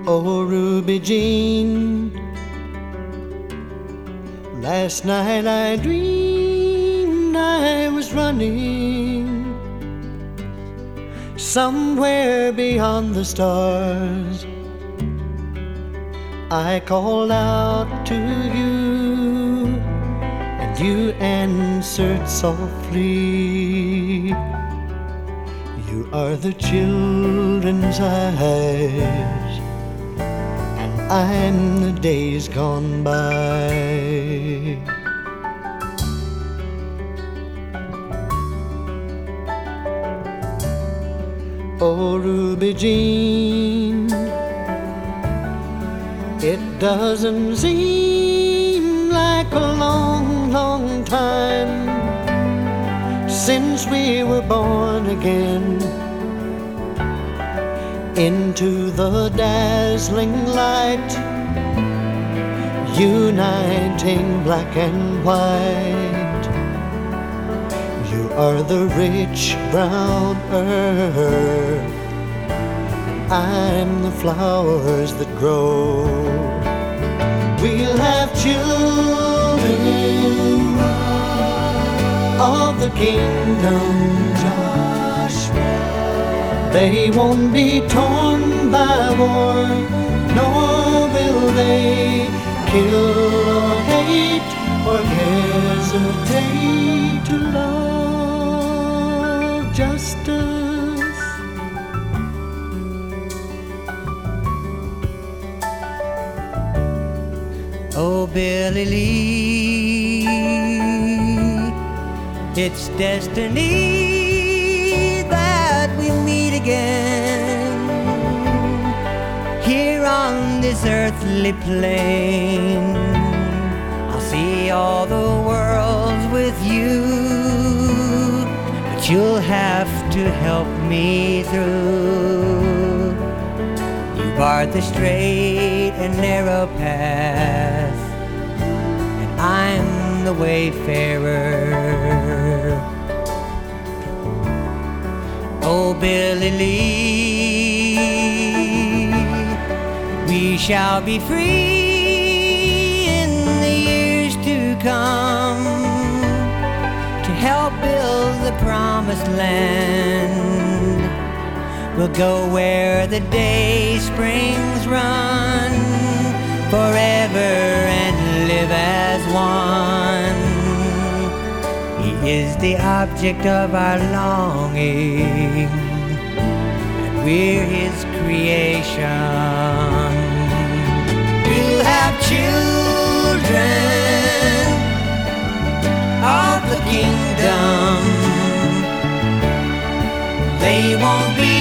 Oh, Ruby Jean, last night I dreamed I was running somewhere beyond the stars. I called out to you, and you answered softly. You are the children's eyes, and I'm the days gone by. Oh, Ruby Jean, it doesn't seem like a long, long time since we were born again into the dazzling light, uniting black and white. You are the rich brown earth, I'm the flowers that grow. We'll have children of the kingdom, Joshua. They won't be torn by war, nor will they kill or hate or hesitate to love justice. Oh, Billy Lee, it's destiny that we meet again here on this earthly plane. I'll see all the worlds with you, but you'll have to help me through. You barred the straight and narrow path, and I'm the wayfarer. Oh, Billy Lee, we shall be free in the years to come to help build the promised land. We'll go where the day springs run forever and live as one. He is the object of our longing, and we're his creation. We'll have children of the kingdom. They won't be